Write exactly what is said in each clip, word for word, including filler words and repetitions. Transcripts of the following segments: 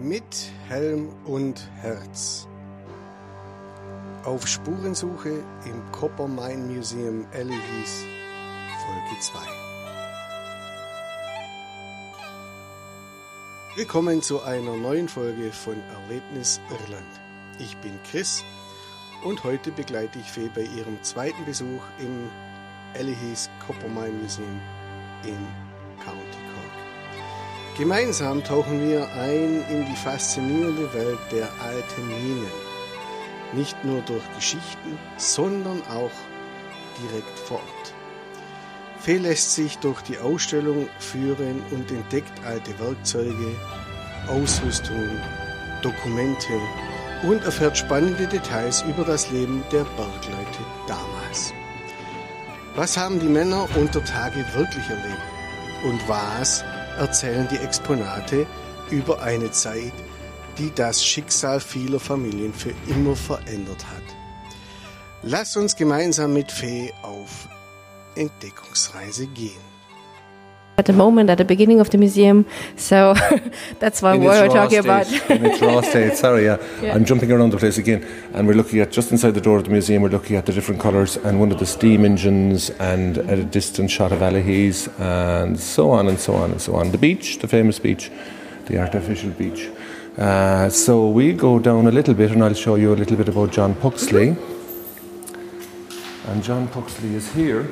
Mit Helm und Herz. Auf Spurensuche im Coppermine Museum Elliheath, Folge zwei. Willkommen zu einer neuen Folge von Erlebnis Irland. Ich bin Chris und heute begleite ich Fee bei ihrem zweiten Besuch im Elliheath Coppermine Museum in County Cork. Gemeinsam tauchen wir ein in die faszinierende Welt der alten Minen. Nicht nur durch Geschichten, sondern auch direkt vor Ort. Fee lässt sich durch die Ausstellung führen und entdeckt alte Werkzeuge, Ausrüstung, Dokumente und erfährt spannende Details über das Leben der Bergleute damals. Was haben die Männer unter Tage wirklich erlebt? Und was erzählen die Exponate über eine Zeit, die das Schicksal vieler Familien für immer verändert hat? Lass uns gemeinsam mit Fee auf Entdeckungsreise gehen. At the moment, at the beginning of the museum, so that's why we're talking about. In its raw state, sorry, yeah. yeah. I'm jumping around the place again, and we're looking at, just inside the door of the museum, we're looking at the different colours and one of the steam engines and at a distant shot of Elliheath and so on and so on and so on. The beach, the famous beach, the artificial beach. Uh, so we go down a little bit and I'll show you a little bit about John Puxley. And John Puxley is here.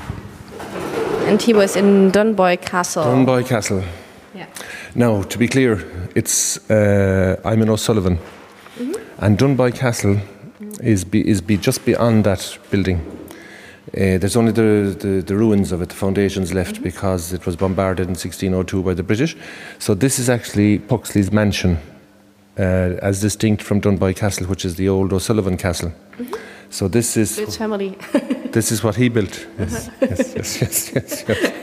And he was in Dunboy Castle. Dunboy Castle. Yeah. Now, to be clear, it's uh, I'm in O'Sullivan, mm-hmm. and Dunboy Castle mm-hmm. is be, is be just beyond that building. Uh, there's only the, the, the ruins of it, the foundations left, mm-hmm. because it was bombarded in sixteen oh two by the British. So this is actually Puxley's mansion, uh, as distinct from Dunboy Castle, which is the old O'Sullivan Castle. Mm-hmm. So this is his family. This is what he built. Yes, yes, yes, yes, yes, yes.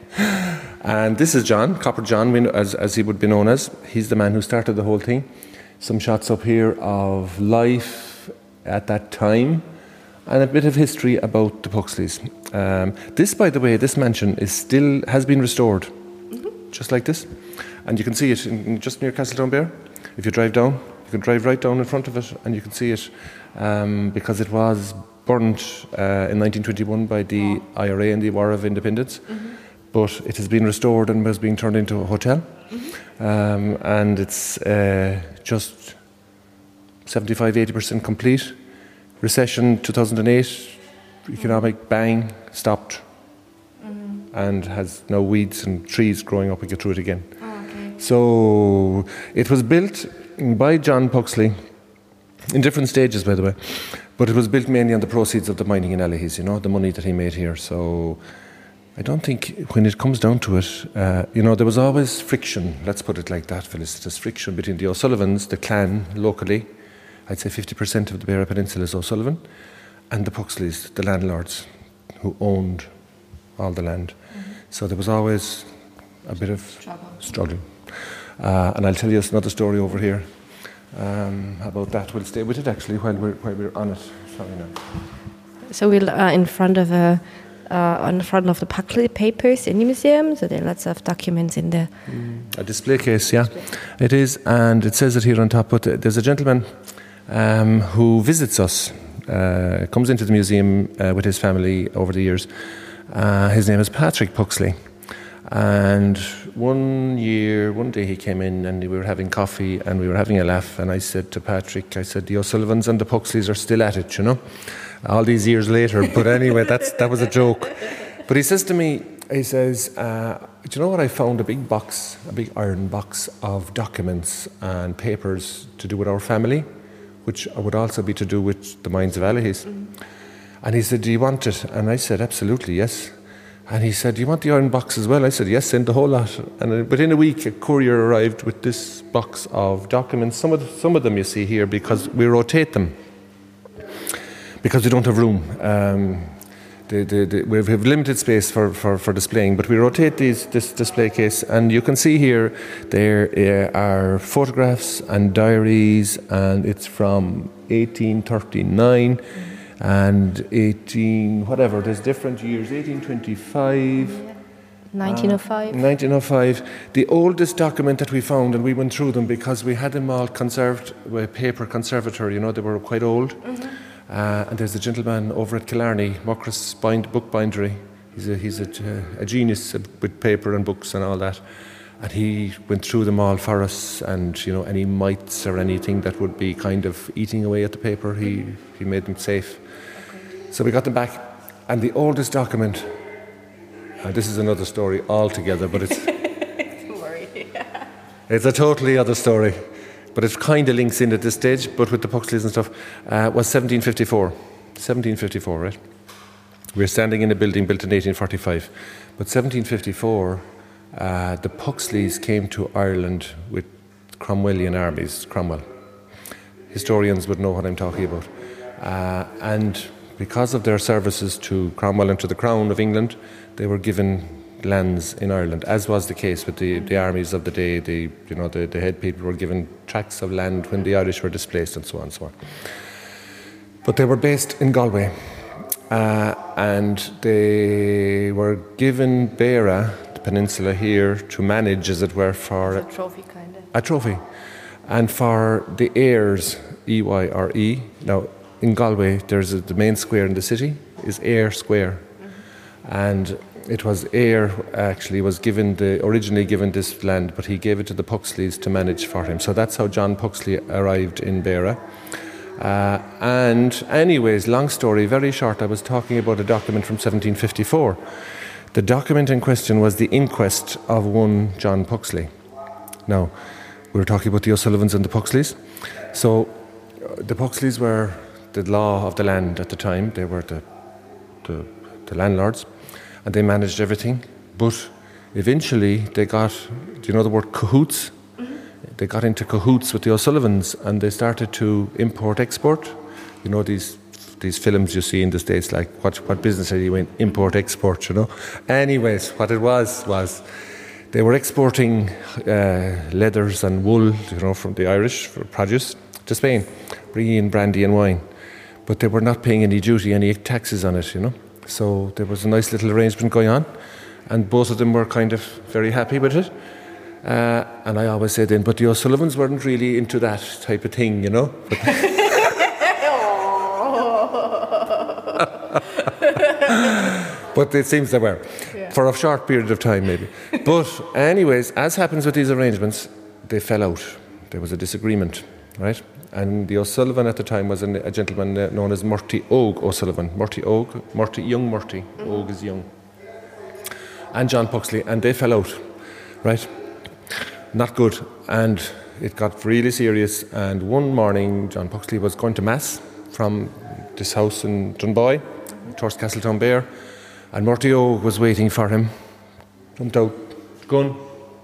And this is John, Copper John, as as he would be known as. He's the man who started the whole thing. Some shots up here of life at that time, and a bit of history about the Puxleys. Um, this, by the way, this mansion is still has been restored, mm-hmm. just like this, and you can see it in, in just near Castletownbere. If you drive down, you can drive right down in front of it, and you can see it. Um, because it was burnt uh, in nineteen twenty-one by the I R A in the War of Independence, mm-hmm. but it has been restored and was being turned into a hotel, mm-hmm. um, and it's uh, just seventy-five to eighty percent complete. Recession two thousand eight, economic bang, stopped, mm-hmm. and has now weeds and trees growing up. We get through it again. Oh, okay. So it was built by John Puxley. In different stages, by the way, but it was built mainly on the proceeds of the mining in Elliheath, you know, the money that he made here. So I don't think when it comes down to it, uh, you know, there was always friction, let's put it like that, Felicitas, friction between the O'Sullivans, the clan locally, I'd say fifty percent of the Beara Peninsula is O'Sullivan, and the Puxleys, the landlords who owned all the land. Mm-hmm. So there was always a bit of struggle. struggle. Uh, and I'll tell you another story over here. Um, about that, we'll stay with it actually while we're while we're on it. Sorry, no. So we're uh, in front of a uh, on the front of the Puxley papers in the museum. So there are lots of documents in there. Mm. A display case, yeah, display. It is, and it says it here on top. But there's a gentleman um, who visits us, uh, comes into the museum uh, with his family over the years. Uh, his name is Patrick Puxley. And one year, one day he came in and we were having coffee and we were having a laugh, and I said to Patrick, I said, the O'Sullivans and the Puxleys are still at it, you know, all these years later. But anyway, that's that was a joke. But he says to me, he says, uh, do you know what, I found a big box, a big iron box of documents and papers to do with our family, which would also be to do with the mines of Elliheath. Mm. And he said, do you want it? And I said, absolutely, yes. And he said, do you want the iron box as well? I said, yes, send the whole lot. And within a week, a courier arrived with this box of documents. Some of the, some of them you see here, because we rotate them, because we don't have room. Um, the, the, the, we have limited space for, for, for displaying, but we rotate these this display case. And you can see here, there are photographs and diaries, and it's from eighteen thirty-nine. And eighteen, whatever, there's different years, eighteen twenty-five, nineteen oh five. Uh, nineteen oh five. The oldest document that we found, and we went through them because we had them all conserved with paper conservator, you know, they were quite old. Mm-hmm. Uh, and there's a gentleman over at Killarney, Muckross Bind, Book Bindery. He's a, he's a, a genius with paper and books and all that. And he went through them all for us, and you know, any mites or anything that would be kind of eating away at the paper, he, he made them safe. Okay. So we got them back. And the oldest document, and this is another story altogether, but it's Don't worry. It's a totally other story, but it kind of links in at this stage, but with the Puxleys and stuff, uh, was seventeen fifty-four. seventeen fifty-four, right? We're standing in a building built in eighteen forty-five. But seventeen fifty-four, uh, the Puxleys came to Ireland with Cromwellian armies, Cromwell. Historians would know what I'm talking about. Uh, and because of their services to Cromwell and to the Crown of England, they were given lands in Ireland, as was the case with the, the armies of the day. The, you know, the, the head people were given tracts of land when the Irish were displaced and so on and so on. But they were based in Galway, uh, and they were given Beara, the peninsula here, to manage, as it were, for a trophy, kind of. A trophy. And for the heirs, E Y R E. Now, in Galway, there's a, the main square in the city is Eyre Square, mm-hmm. and it was Eyre actually was given the originally given this land, but he gave it to the Puxleys to manage for him. So that's how John Puxley arrived in Beara. Uh, and anyways, long story, very short. I was talking about a document from seventeen fifty-four. The document in question was the inquest of one John Puxley. Now, we were talking about the O'Sullivans and the Puxleys. So uh, the Puxleys were the law of the land at the time. They were the, the, the landlords, and they managed everything. But eventually they got, do you know the word cahoots? Mm-hmm. They got into cahoots with the O'Sullivans, and they started to import-export. You know these these films you see in the States, like what, what business are you in? Import-export, you know. Anyways, what it was, was they were exporting uh, leathers and wool, you know, from the Irish for produce to Spain, bringing in brandy and wine. But they were not paying any duty, any taxes on it, you know. So there was a nice little arrangement going on, and both of them were kind of very happy with it. Uh, and I always say then, but the O'Sullivans weren't really into that type of thing, you know. But it seems they were, yeah. For a short period of time maybe. But anyways, as happens with these arrangements, they fell out. There was a disagreement, right? And the O'Sullivan at the time was a gentleman known as Murty Oge O'Sullivan. Murty Oge, Murty, young Murty. Mm-hmm. Oge is young. And John Puxley, and they fell out, right? Not good. And it got really serious. And one morning, John Puxley was going to Mass from this house in Dunboy, mm-hmm. towards Castletownbere. And Murty Oge was waiting for him. Jumped out, gun,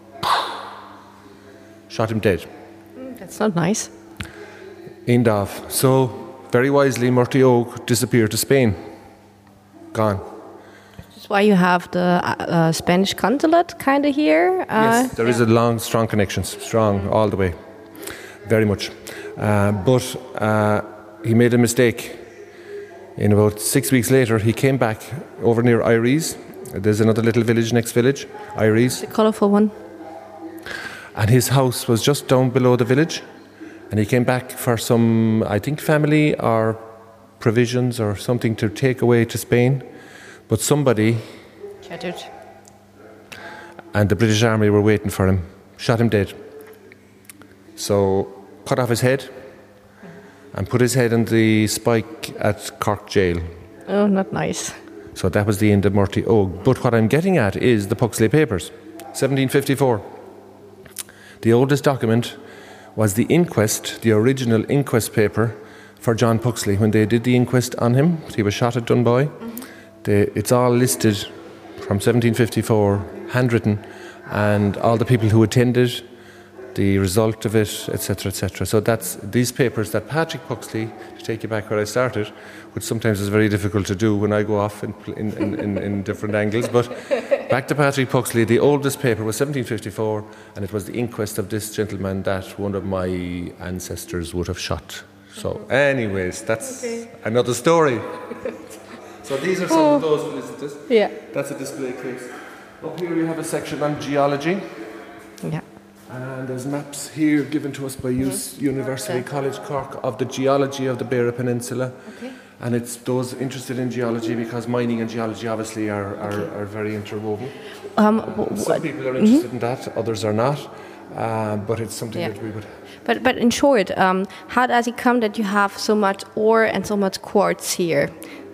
shot him dead. Mm, that's not nice. End of. So, very wisely, Murty Oge disappeared to Spain. Gone. That's why you have the uh, Spanish consulate kind of here. Uh, yes, there yeah. is a long, strong connection, strong all the way, very much. Uh, but uh, he made a mistake. In about six weeks later, he came back over near Iries. There's another little village, next village, Iries. The colourful one. And his house was just down below the village. And he came back for some, I think, family or provisions or something to take away to Spain. But somebody... Shattered. And the British Army were waiting for him. Shot him dead. So, cut off his head and put his head in the spike at Cork Jail. Oh, not nice. So that was the end of Murty Oge. But what I'm getting at is the Puxley Papers, seventeen fifty-four. The oldest document was the inquest, the original inquest paper for John Puxley. When they did the inquest on him, he was shot at Dunboy. Mm-hmm. They, it's all listed from seventeen fifty-four, handwritten, and all the people who attended, the result of it, et cetera, et cetera. So that's these papers that Patrick Puxley, to take you back where I started, which sometimes is very difficult to do when I go off in, in, in, in, in different angles, but back to Patrick Puxley, the oldest paper was seventeen fifty-four, and it was the inquest of this gentleman that one of my ancestors would have shot. So anyways, that's okay. Another story. So these are some oh. of those, isn't it? Yeah. That's a display case. Up here you have a section on geology. Yeah. And there's maps here given to us by U S mm-hmm. University okay. College Cork of the geology of the Beara Peninsula. Okay. And it's those interested in geology, because mining and geology obviously are, are, okay. are very interwoven. Um, w- Some people are interested mm-hmm. in that, others are not. Uh, but it's something yeah. that we would... But but in short, um, how does it come that you have so much ore and so much quartz here?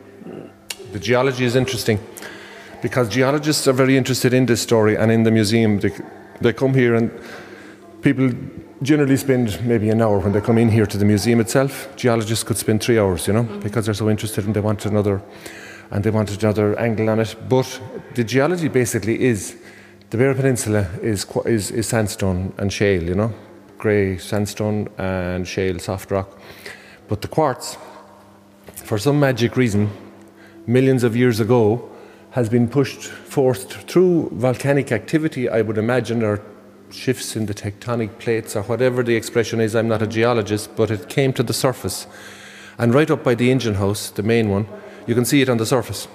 The geology is interesting, because geologists are very interested in this story and in the museum. They, they come here, and people generally spend maybe an hour when they come in here to the museum itself. Geologists could spend three hours, you know, mm-hmm. because they're so interested and they want another, and they want another angle on it. But the geology basically is, the Beara Peninsula is, is, is sandstone and shale, you know, grey sandstone and shale, soft rock. But the quartz, for some magic reason, millions of years ago, has been pushed forth through volcanic activity, I would imagine, or shifts in the tectonic plates, or whatever the expression is. I'm not a geologist, but it came to the surface. And right up by the engine house, the main one, you can see it on the surface.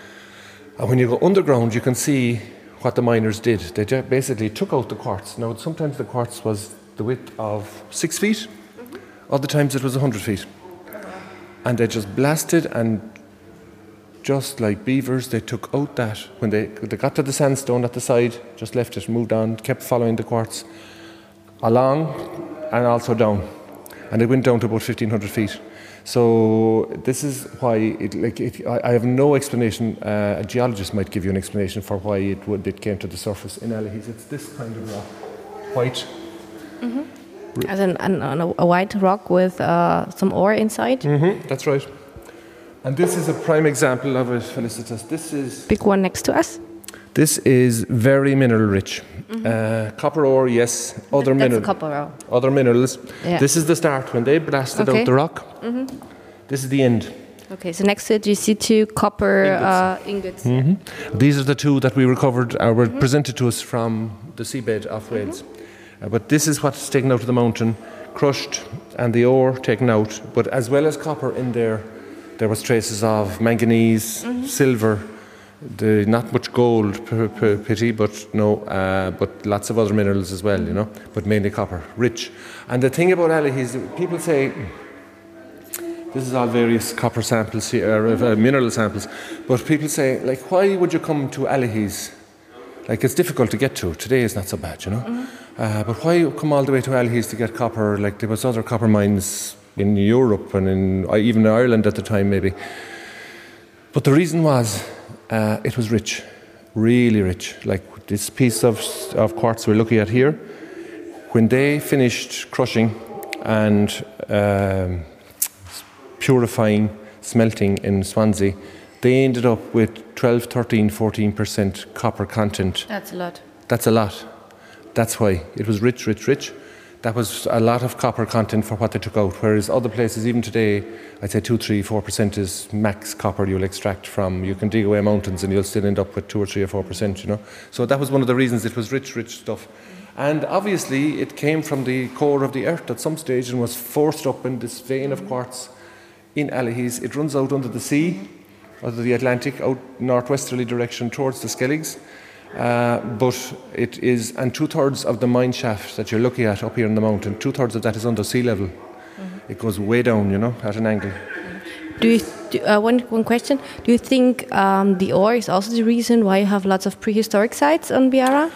And when you go underground, you can see what the miners did. They basically took out the quartz. Now, sometimes the quartz was the width of six feet, other times it was one hundred feet. And they just blasted, and just like beavers, they took out that. When they, they got to the sandstone at the side, just left it, moved on, kept following the quartz along and also down. And it went down to about fifteen hundred feet. So this is why, it, like, it, I, I have no explanation. Uh, a geologist might give you an explanation for why it, would, it came to the surface in Allihies. It's this kind of rock, white. Mm-hmm. As an, an, a white rock with uh, some ore inside? Mm-hmm. That's right. And this is a prime example of it, Felicitas. This is... Big one next to us? This is very mineral rich. Mm-hmm. Uh, copper ore, yes. Other That's mineral, copper ore. Other minerals. Yeah. This is the start. When they blasted okay. out the rock, mm-hmm. this is the end. Okay, so next to it you see two copper ingots. Uh, ingots. Mm-hmm. These are the two that we recovered, uh, were mm-hmm. presented to us from the seabed of Wales. Mm-hmm. Uh, but this is what's taken out of the mountain, crushed, and the ore taken out. But as well as copper in there, there was traces of manganese, mm-hmm. silver, the, not much gold, p- p- pity, but no, uh, but lots of other minerals as well, you know, but mainly copper, rich. And the thing about Allihies, people say, this is all various copper samples here, uh, mineral samples, but people say, like, why would you come to Allihies? Like, it's difficult to get to. Today is not so bad, you know. Mm-hmm. Uh, but why come all the way to Allihies to get copper? Like, there was other copper mines in Europe and in uh, even Ireland at the time, maybe. But the reason was uh, it was rich, really rich. Like this piece of, of quartz we're looking at here, when they finished crushing and um, purifying, smelting in Swansea, they ended up with twelve, thirteen, fourteen percent copper content. That's a lot. That's a lot. That's why it was rich, rich, rich. That was a lot of copper content for what they took out, whereas other places, even today, I'd say two, three, four percent is max copper you'll extract from. You can dig away mountains and you'll still end up with two or three or four percent, you know. So that was one of the reasons it was rich, rich stuff. And obviously it came from the core of the earth at some stage and was forced up in this vein of quartz in Allihies. It runs out under the sea, under the Atlantic, out northwesterly direction towards the Skelligs. Uh, but it is, and two-thirds of the mine shaft that you're looking at up here in the mountain, two-thirds of that is under sea level. Mm-hmm. It goes way down, you know, at an angle. Do you, do, uh, one, one question, do you think um, the ore is also the reason why you have lots of prehistoric sites on Beara?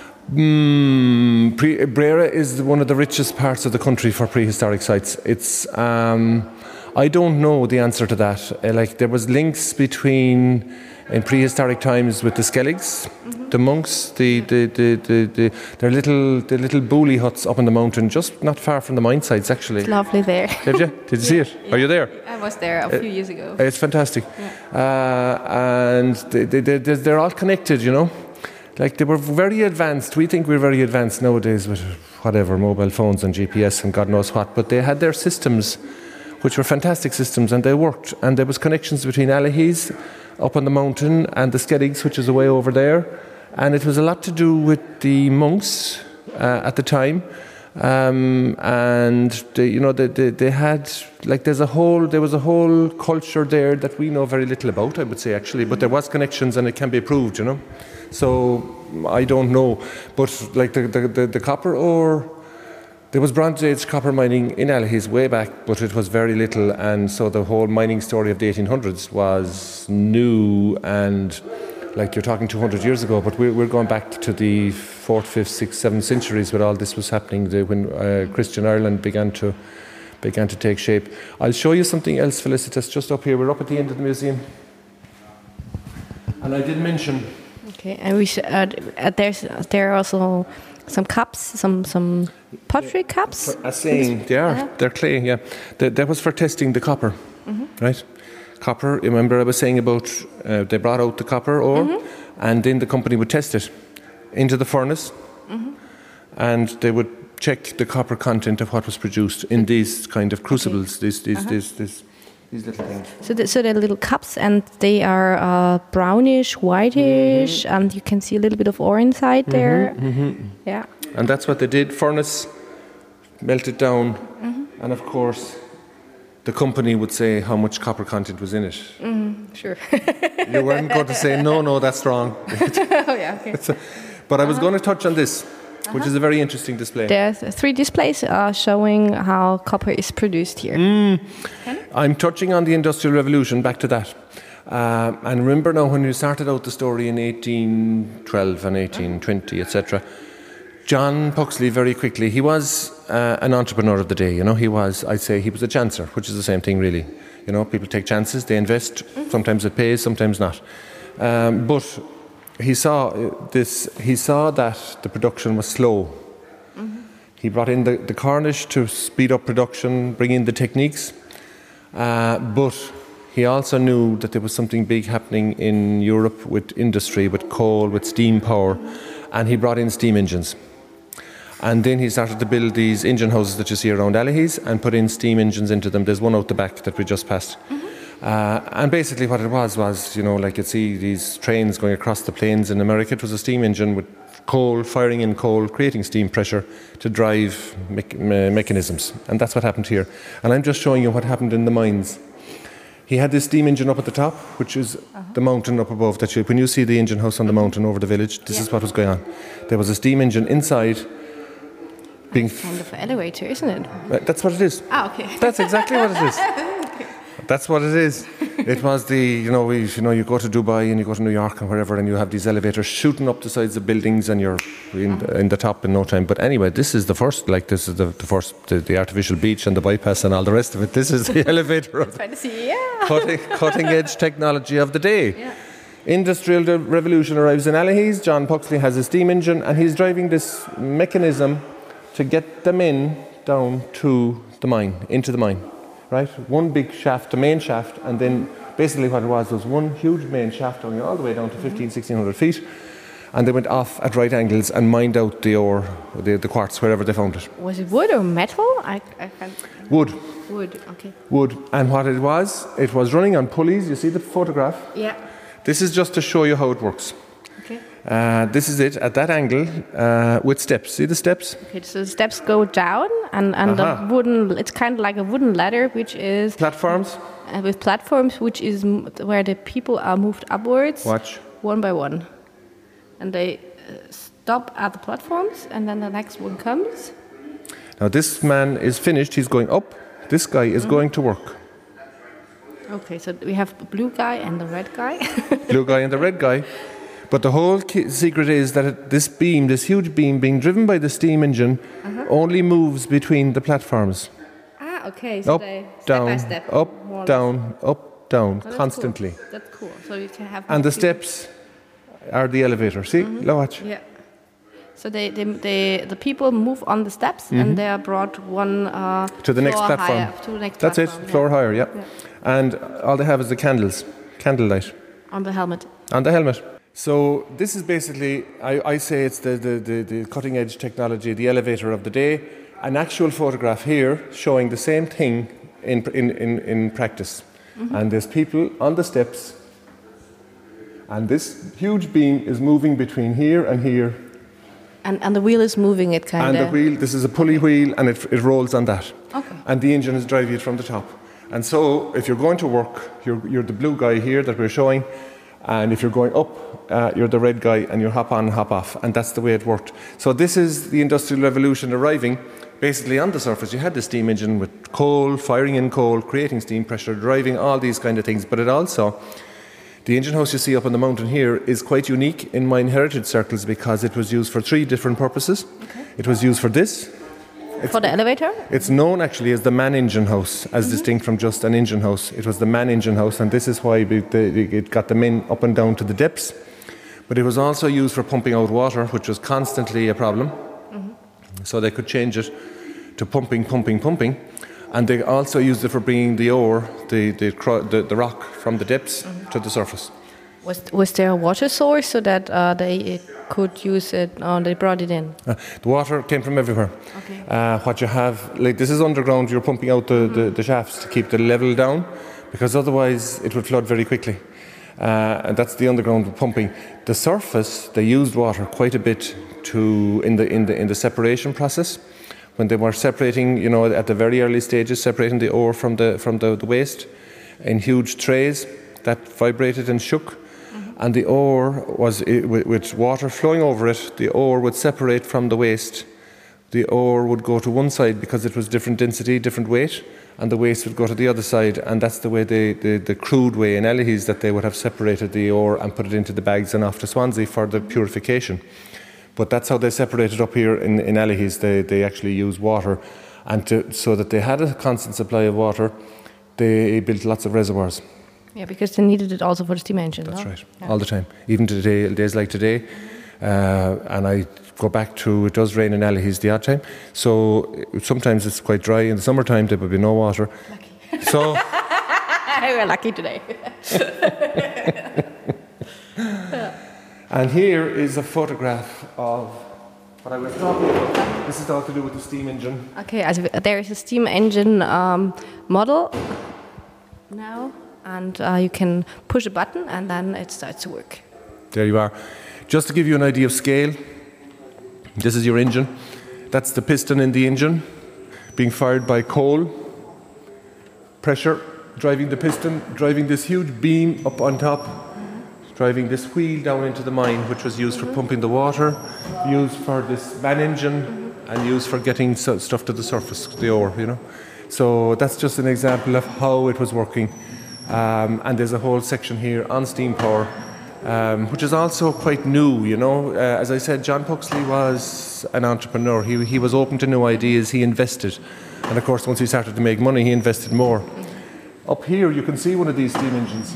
Mm, pre- Beara is one of the richest parts of the country for prehistoric sites. It's, um, I don't know the answer to that. Uh, like, there was links between, in prehistoric times, with the Skelligs, mm-hmm. the monks, the, the, the, the, the their little the little boolie huts up in the mountain, just not far from the mine sites, actually. It's lovely there. Did you? Did you yeah, see it? Yeah. Are you there? I was there a few uh, years ago. It's fantastic. Yeah. Uh, and they, they, they, they're all connected, you know. Like, they were very advanced. We think we're very advanced nowadays with whatever, mobile phones and G P S and God knows what, but they had their systems, which were fantastic systems, and they worked. And there was connections between Allihies up on the mountain and the Skelligs, which is away over there. And it was a lot to do with the monks uh, at the time. Um, and they, you know, they, they, they had like there's a whole there was a whole culture there that we know very little about, I would say actually, but there was connections and it can be proved, you know. So I don't know, but like the the, the, the copper ore, there was Bronze Age copper mining in Allihies way back, but it was very little, and so the whole mining story of the eighteen hundreds was new and. Like you're talking two hundred years ago, but we're, we're going back to the fourth, fifth, sixth, seventh centuries when all this was happening, the, when uh, Christian Ireland began to began to take shape. I'll show you something else, Felicitas, just up here. We're up at the end of the museum. And I did mention... Okay, and we should, uh, uh, there's, uh, there are also some cups, some some pottery yeah. cups. A saying, they are, uh-huh. They're clay, yeah. That, that was for testing the copper, mm-hmm. right? Copper, remember I was saying about uh, they brought out the copper ore mm-hmm. and then the company would test it into the furnace mm-hmm. and they would check the copper content of what was produced in these kind of crucibles, okay. these, these, uh-huh. these, these, these little things. So, the, so they're little cups and they are uh, brownish, whitish, mm-hmm. and you can see a little bit of ore inside mm-hmm. there. Mm-hmm. Yeah. And that's what they did, furnace, melt it down, mm-hmm. and of course the company would say how much copper content was in it. Mm, sure. You weren't going to say, no, no, that's wrong. Oh, yeah, okay. a, but I was uh-huh. going to touch on this, uh-huh. which is a very interesting display. There's three displays uh, showing how copper is produced here. Mm. I'm touching on the Industrial Revolution, back to that. Uh, and remember now when we started out the story in eighteen twelve and eighteen twenty, et cetera, John Puxley, very quickly, he was uh, an entrepreneur of the day, you know, he was, I'd say, he was a chancer, which is the same thing, really. You know, people take chances, they invest, mm-hmm. sometimes it pays, sometimes not. Um, but he saw this, he saw that the production was slow. Mm-hmm. He brought in the, the Cornish to speed up production, bring in the techniques, uh, but he also knew that there was something big happening in Europe with industry, with coal, with steam power, and he brought in steam engines. And then he started to build these engine houses that you see around Allihies and put in steam engines into them. There's one out the back that we just passed. Mm-hmm. Uh, and basically what it was was, you know, like you'd see these trains going across the plains in America. It was a steam engine with coal, firing in coal, creating steam pressure to drive me- me- mechanisms. And that's what happened here. And I'm just showing you what happened in the mines. He had this steam engine up at the top, which is uh-huh. the mountain up above. That you, when you see the engine house on the mountain over the village, this yeah. is what was going on. There was a steam engine inside. Being f- kind of an elevator, isn't it? Uh, that's what it is. Ah, okay. That's exactly what it is. Okay. That's what it is. It was the, you know, we, you know, you go to Dubai and you go to New York and wherever, and you have these elevators shooting up the sides of buildings, and you're in, uh-huh. the, in the top in no time. But anyway, this is the first, like this is the, the first, the, the artificial beach and the bypass and all the rest of it. This is the elevator of fantasy, yeah. cutting, cutting edge technology of the day. Yeah. Industrial revolution arrives in Allihies. John Puxley has a steam engine, and he's driving this mechanism to get the men down to the mine, into the mine, right? One big shaft, the main shaft, and then basically what it was was one huge main shaft going all the way down to fifteen, sixteen hundred feet, and they went off at right angles and mined out the ore, the, the quartz, wherever they found it. Was it wood or metal? I, I can't... Wood. Wood, okay. Wood. And what it was, it was running on pulleys. You see the photograph? Yeah. This is just to show you how it works. Okay. Uh, this is it at that angle uh, with steps. See the steps? Okay, so the steps go down, and, and uh-huh. the wooden, it's kind of like a wooden ladder, which is... Platforms? Uh, with platforms, which is m- where the people are moved upwards. Watch. One by one. And they uh, stop at the platforms, and then the next one comes. Now this man is finished, he's going up. This guy is mm-hmm. going to work. Okay, so we have the blue guy and the red guy. Blue guy and the red guy. But the whole key secret is that it, this beam, this huge beam being driven by the steam engine, uh-huh. only moves between the platforms. Ah, okay. So up, they step down, by step. up, down, up, down, oh, constantly. Cool. That's cool. So you can have. And the steps are the elevator. See, mm-hmm. watch. Yeah. So they, they, they, the people move on the steps, mm-hmm. and they are brought one uh, to the next platform. Higher, to the next That's platform, it. yeah. Floor higher. Yeah. yeah. And all they have is the candles, candlelight. On the helmet. On the helmet. So this is basically, I, I say it's the, the, the, the cutting edge technology, the elevator of the day. An actual photograph here showing the same thing in in, in, in practice. Mm-hmm. And there's people on the steps, and this huge beam is moving between here and here And, and the wheel is moving it kind of. And the wheel, this is a pulley wheel, and it, it rolls on that. Okay. And the engine is driving it from the top. And so, if you're going to work, you're, you're the blue guy here that we're showing, and if you're going up, uh, you're the red guy, and you hop on and hop off. And that's the way it worked. So this is the Industrial Revolution arriving. Basically, on the surface, you had the steam engine with coal, firing in coal, creating steam pressure, driving all these kind of things. But it also... The engine house you see up on the mountain here is quite unique in mine heritage circles because it was used for three different purposes. Okay. It was used for this. It's, for the elevator? It's known actually as the man engine house, as mm-hmm. distinct from just an engine house. It was the man engine house, and this is why it got the men up and down to the depths. But it was also used for pumping out water, which was constantly a problem. Mm-hmm. So they could change it to pumping, pumping, pumping. And they also used it for bringing the ore, the the, the, the rock from the depths mm-hmm. to the surface. Was was there a water source so that uh, they could use it, or they brought it in? Uh, the water came from everywhere. Okay. Uh, what you have, like this is underground, you're pumping out the, mm-hmm. the, the shafts to keep the level down, because otherwise it would flood very quickly. Uh, and that's the underground pumping. The surface, they used water quite a bit to in the in the in the separation process. When they were separating, you know, at the very early stages, separating the ore from the from the, the waste in huge trays that vibrated and shook, mm-hmm. and the ore was with, with water flowing over it. The ore would separate from the waste. The ore would go to one side because it was different density, different weight, and the waste would go to the other side. And that's the way they, the the crude way in Ellihys that they would have separated the ore and put it into the bags and off to Swansea for the purification. But that's how they separated up here in, in Ellihys. They they actually use water, and to, so that they had a constant supply of water, they built lots of reservoirs. Yeah, because they needed it also for the steam engine. That's no? right, yeah. all the time. Even today, days like today, uh, and I go back to it does rain in Ellihys the odd time. So sometimes it's quite dry in the summertime. There would be no water. Lucky. So we're lucky today. And here is a photograph of what I was talking about. This is all to do with the steam engine. Okay, also there is a steam engine um, model now, and uh, you can push a button and then it starts to work. There you are. Just to give you an idea of scale, this is your engine. That's the piston in the engine being fired by coal, pressure, driving the piston, driving this huge beam up on top, driving this wheel down into the mine, which was used for pumping the water, used for this man engine, and used for getting stuff to the surface, the ore, you know. So that's just an example of how it was working. Um, and there's a whole section here on steam power, um, which is also quite new, you know. Uh, as I said, John Puxley was an entrepreneur. He, he was open to new ideas, he invested. And of course, once he started to make money, he invested more. Up here, you can see one of these steam engines.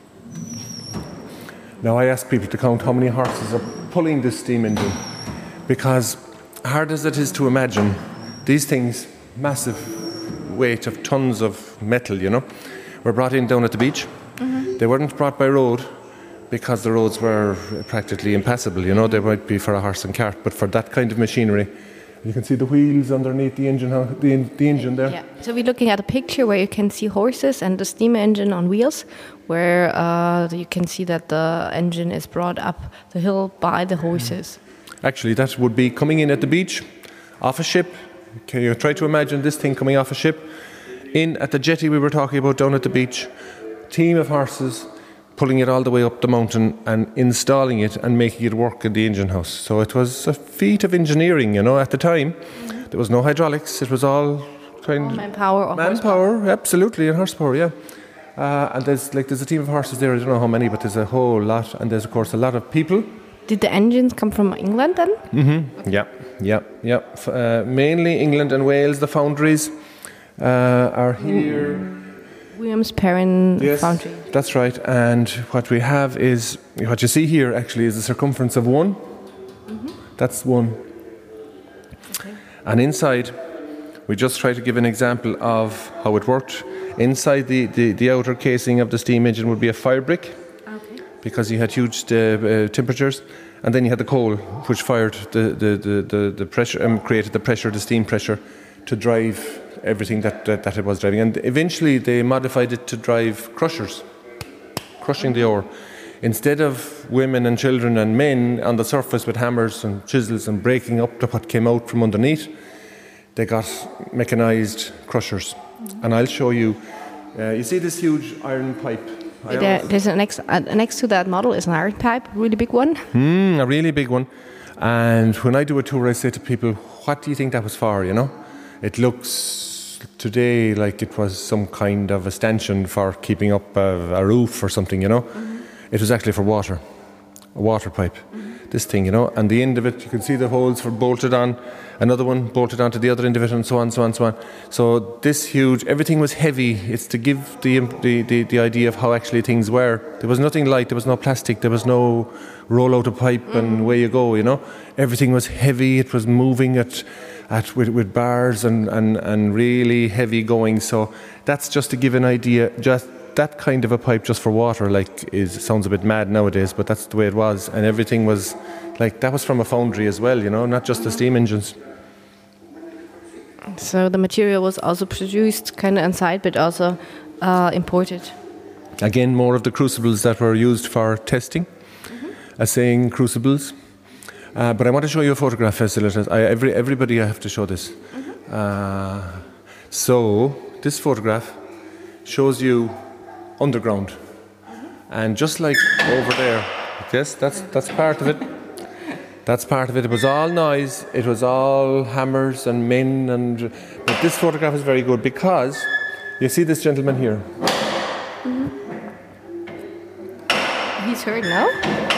Now, I ask people to count how many horses are pulling this steam engine, because hard as it is to imagine, these things, massive weight of tons of metal, you know, were brought in down at the beach. Mm-hmm. They weren't brought by road because the roads were practically impassable, you know. They might be for a horse and cart, but for that kind of machinery, you can see the wheels underneath the engine, the, the engine there. Yeah. So we're looking at a picture where you can see horses and the steam engine on wheels, where uh, you can see that the engine is brought up the hill by the horses. Actually, that would be coming in at the beach, off a ship. Can you try to imagine this thing coming off a ship? In at the jetty we were talking about down at the beach, team of horses pulling it all the way up the mountain and installing it and making it work in the engine house. So it was a feat of engineering, you know, at the time. Mm-hmm. There was no hydraulics, it was all kind all of manpower or manpower, horsepower. Absolutely, and horsepower, yeah. Uh, and there's like there's a team of horses there, I don't know how many, but there's a whole lot, and there's of course a lot of people. Did the engines come from England then? Mm-hmm. Okay. Yeah, yeah, yeah. Uh, mainly England and Wales, the foundries uh, are here. Mm. Williams Perrin yes, Foundry. That's right. And what we have is, what you see here actually is the circumference of one. Mm-hmm. That's one. Okay. And inside, we just try to give an example of how it worked. Inside the, the, the outer casing of the steam engine would be a fire brick, okay, because you had huge uh, uh, temperatures. And then you had the coal, which fired the, the, the, the, the pressure, and um, created the pressure, the steam pressure, to drive everything that, that that it was driving. And eventually they modified it to drive crushers, crushing the ore. instead of women and children and men on the surface with hammers and chisels and breaking up the, what came out from underneath, they got mechanised crushers. Mm-hmm. And I'll show you. Uh, you see this huge iron pipe? There, there's an next, uh, next to that model is an iron pipe, a really big one. Mm, a really big one. And when I do a tour, I say to people, what do you think that was for, you know? It looks today like it was some kind of a stanchion for keeping up a, a roof or something, you know? Mm-hmm. It was actually for water, a water pipe. Mm-hmm. This thing, you know, and the end of it, you can see the holes for bolted on, another one bolted onto the other end of it, and so on, so on, so on. So this huge, everything was heavy. It's to give the, the, the, the idea of how actually things were. There was nothing light, there was no plastic, there was no roll out a pipe mm-hmm. and away you go, you know. Everything was heavy, it was moving at, at with, with bars and, and, and really heavy going. So that's just to give an idea, just that kind of a pipe just for water, like, is sounds a bit mad nowadays, but that's the way it was. And everything was, like, that was from a foundry as well, you know, not just the steam engines. So the material was also produced kind of inside, but also uh, imported. Again, more of the crucibles that were used for testing, mm-hmm. assaying crucibles. Uh, but I want to show you a photograph, facilitators. I, every, everybody, I have to show this. Mm-hmm. Uh, so, this photograph shows you underground, mm-hmm. and just like over there, yes, that's that's part of it. That's part of it. It was all noise. It was all hammers and men, and but this photograph is very good because you see this gentleman here. Mm-hmm. He's heard now.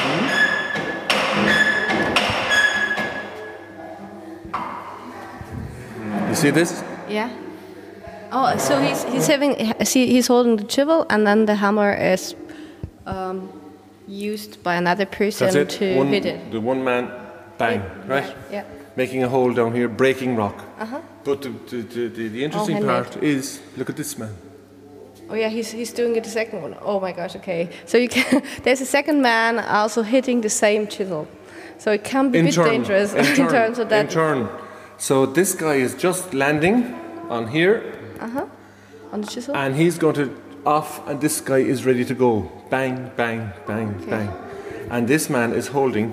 Mm-hmm. You see this? Yeah. Oh, so he's he's having see he's holding the shovel, and then the hammer is um, used by another person to one, hit it. The one man, bang, yeah. right? Yeah. yeah. Making a hole down here, breaking rock. Uh-huh. But the, the, the, the interesting oh, part is, look at this man. Oh yeah, he's he's doing it the second one. Oh my gosh, okay. So you can there's a second man also hitting the same chisel. So it can be in a bit turn, dangerous in, in turn, terms of that. In turn. So this guy is just landing on here. Uh-huh. On the chisel. And he's going to off, and this guy is ready to go. Bang, bang, bang, okay. bang. And this man is holding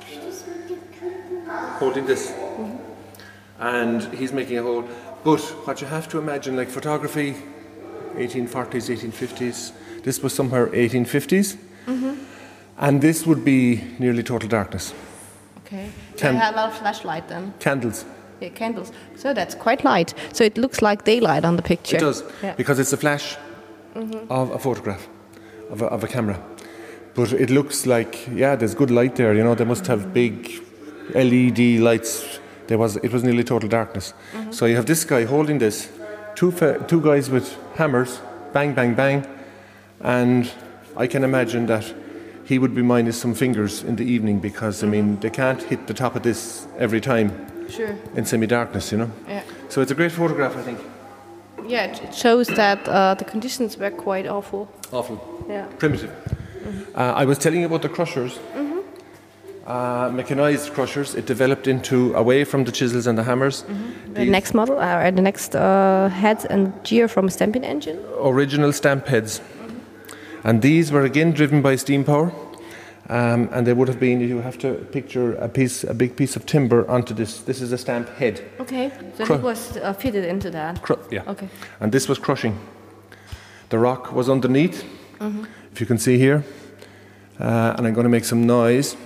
holding this. Mm-hmm. And he's making a hole. But what you have to imagine, like photography, eighteen forties, eighteen fifties, this was somewhere eighteen fifties. Mm-hmm. And this would be nearly total darkness. Okay. Can- they had a lot of flashlight then? Candles. Yeah, candles. So that's quite light. So it looks like daylight on the picture. It does, yeah. because it's a flash mm-hmm. of a photograph, of a, of a camera. But it looks like, yeah, there's good light there. You know, they must have big L E D lights. There was, it was nearly total darkness. Mm-hmm. So you have this guy holding this, two fa- two guys with hammers, bang, bang, bang, and I can imagine that he would be minus some fingers in the evening because, I mean, they can't hit the top of this every time. Sure. In semi-darkness, you know. Yeah. So it's a great photograph, I think. Yeah, it shows that uh, the conditions were quite awful. Awful. Yeah. Primitive. Mm-hmm. Uh, I was telling you about the crushers. Mm-hmm. Uh, mechanized crushers. It developed into away from the chisels and the hammers. Mm-hmm. The next model, uh, the next uh, heads and gear from a stamping engine. Original stamp heads, mm-hmm. and these were again driven by steam power. Um, and they would have been, you have to picture a piece, a big piece of timber onto this. This is a stamp head. Okay, so Cru- it was uh, fitted into that. Cru- yeah. Okay. And this was crushing. The rock was underneath, mm-hmm. if you can see here. Uh, and I'm going to make some noise.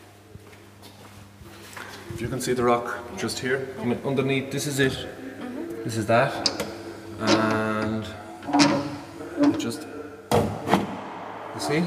If you can see the rock just here, mm-hmm. underneath, this is it. Mm-hmm. This is that. And just, you see?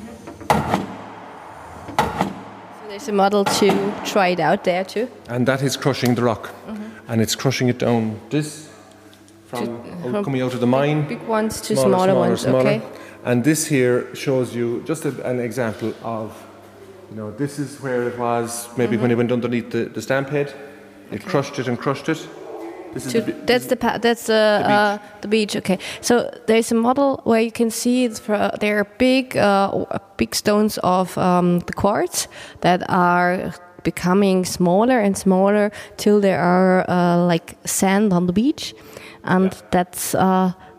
There's a model to try it out there too. And that is crushing the rock. Mm-hmm. And it's crushing it down. This, from, to, from coming out of the mine. Big ones to smaller, smaller, smaller ones, smaller. okay. And this here shows you just a, an example of, you know, this is where it was maybe mm-hmm. when it went underneath the, the stamp head. It okay. crushed it and crushed it. This is to, the, that's the pa- that's the, the, beach. Uh, the beach. Okay, so there's a model where you can see it's for, there are big uh, big stones of um, the quartz that are becoming smaller and smaller till there are uh, like sand on the beach, and yeah. that's uh,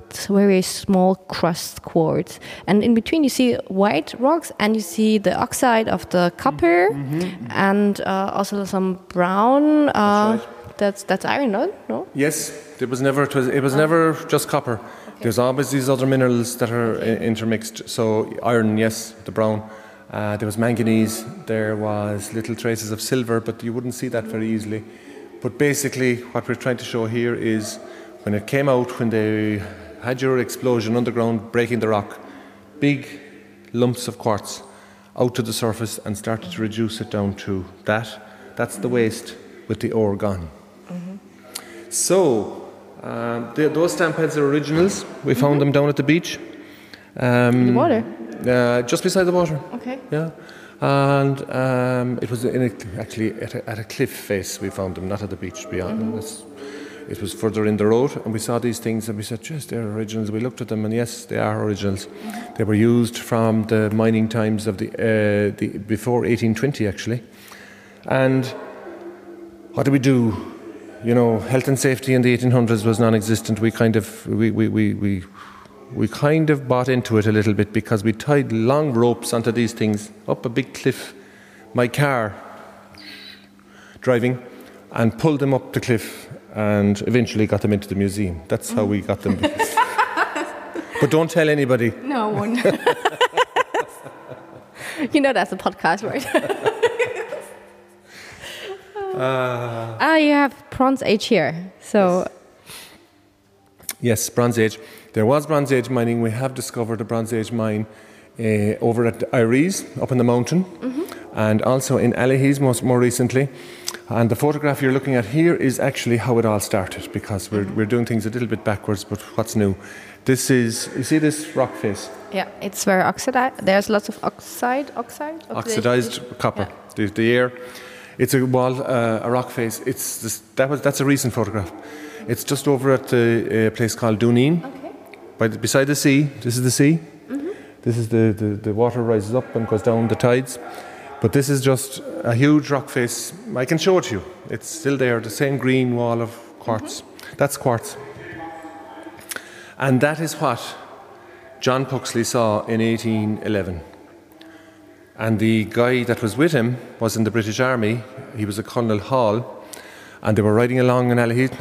very small crust quartz. And in between you see white rocks and you see the oxide of the copper mm-hmm. and uh, also some brown. Uh, that's right. That's that's iron, no? No. Yes, it was never. It was, it was never just copper. Okay. There's always these other minerals that are okay. intermixed. So iron, yes, the brown. Uh, there was manganese. There was little traces of silver, but you wouldn't see that very easily. But basically, what we're trying to show here is when it came out, when they had your explosion underground, breaking the rock, big lumps of quartz out to the surface and started to reduce it down to that. That's the waste with the ore gone. Mm-hmm. So, um, the, those stamp pads are originals. We found mm-hmm. them down at the beach. Um, in the water? Uh, just beside the water. Okay. Yeah. And um, it was in a, actually at a, at a cliff face we found them, not at the beach. Beyond. Mm-hmm. It was further in the road, and we saw these things and we said, yes, they're originals. We looked at them and yes, they are originals. Mm-hmm. They were used from the mining times of the, uh, the before eighteen twenty actually. And what do we do? You know, health and safety in the eighteen hundreds was non-existent. We kind of we we we we, we kind of bought into it a little bit because we tied long ropes onto these things up a big cliff. My car driving and pulled them up the cliff and eventually got them into the museum. That's how we got them. But don't tell anybody. No one. You know that's a podcast, right? Uh, ah, you have Bronze Age here. So, yes. yes, Bronze Age. There was Bronze Age mining. We have discovered a Bronze Age mine uh, over at Iries, up in the mountain, mm-hmm. and also in Allihies most more recently. And the photograph you're looking at here is actually how it all started, because we're mm-hmm. we're doing things a little bit backwards. But what's new? This is, you see this rock face? Yeah, it's very oxidized. There's lots of oxide, oxide, oxidized copper. Yeah. The, the air. It's a wall, uh, a rock face. It's this, that was that's a recent photograph. It's just over at a, a place called Duneen, okay. by the, beside the sea. This is the sea. Mm-hmm. This is the, the the water rises up and goes down the tides. But this is just a huge rock face. I can show it to you. It's still there. The same green wall of quartz. Mm-hmm. That's quartz. And that is what John Puxley saw in eighteen eleven. And the guy that was with him was in the British Army. He was a Colonel Hall. And they were riding along in Allihies,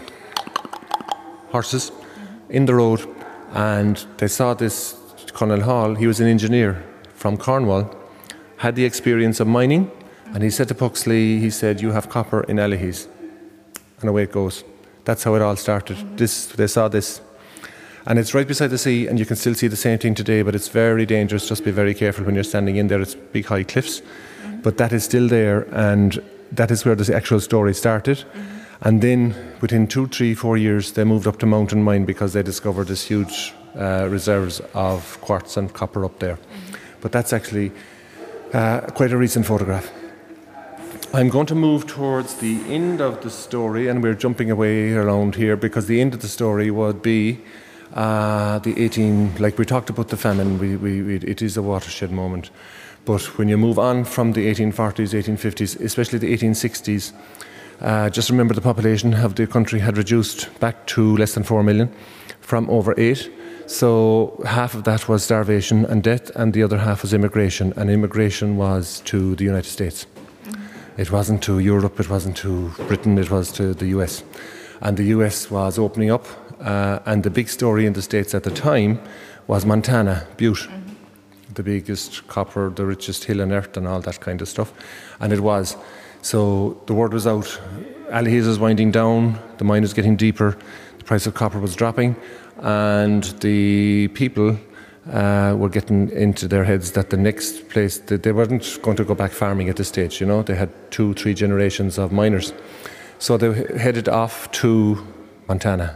horses, mm-hmm. in the road. And they saw this Colonel Hall. He was an engineer from Cornwall, had the experience of mining. Mm-hmm. And he said to Puxley, he said, you have copper in Allihies. And away it goes. That's how it all started. Mm-hmm. This, they saw this. And it's right beside the sea, and you can still see the same thing today, but it's very dangerous. Just be very careful when you're standing in there. It's big, high cliffs. Mm-hmm. But that is still there, and that is where the actual story started. Mm-hmm. And then within two, three, four years, they moved up to Mountain Mine because they discovered this huge uh, reserves of quartz and copper up there. Mm-hmm. But that's actually uh, quite a recent photograph. I'm going to move towards the end of the story, and we're jumping away around here because the end of the story would be Uh, the eighteen, like we talked about the famine, we, we, we, it is a watershed moment. But when you move on from the eighteen forties, eighteen fifties, especially the eighteen sixties, uh, just remember the population of the country had reduced back to less than four million from over eight. So half of that was starvation and death, and the other half was immigration. And immigration was to the United States. Mm-hmm. It wasn't to Europe, it wasn't to Britain, it was to the U S. And the U S was opening up. Uh, and the big story in the States at the time was Montana, Butte, mm-hmm. the biggest copper, the richest hill on earth and all that kind of stuff. And it was. So the word was out. Allihies was winding down, the mine was getting deeper, the price of copper was dropping, and the people uh, were getting into their heads that the next place, that they weren't going to go back farming at this stage, you know. They had two, three generations of miners. So they headed off to Montana.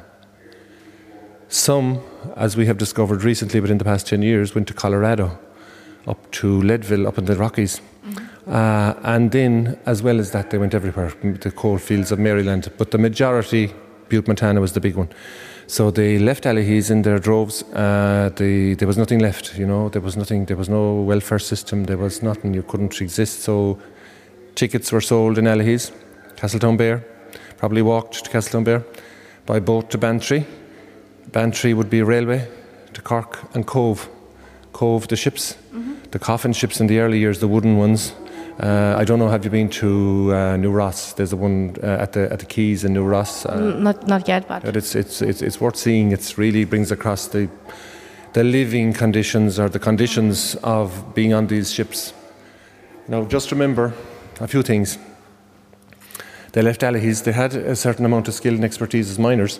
Some, as we have discovered recently, but in the past ten years, went to Colorado, up to Leadville, up in the Rockies. Mm-hmm. Uh, and then, as well as that, they went everywhere, the coal fields of Maryland. But the majority, Butte, Montana was the big one. So they left Allihies in their droves. Uh, they, there was nothing left, you know. There was nothing. There was no welfare system. There was nothing. You couldn't exist. So tickets were sold in Allihies, Castletownbere. Probably walked to Castletownbere, by boat to Bantry. Bantry would be a railway to Cork, and Cove. Cove, the ships, mm-hmm. the coffin ships in the early years, the wooden ones. Uh, I don't know, have you been to uh, New Ross? There's the one uh, at the at the quays in New Ross. Uh, not not yet, but it's it's it's it's worth seeing. It really brings across the the living conditions or the conditions of being on these ships. Now, just remember a few things. They left Allihies. They had a certain amount of skill and expertise as miners.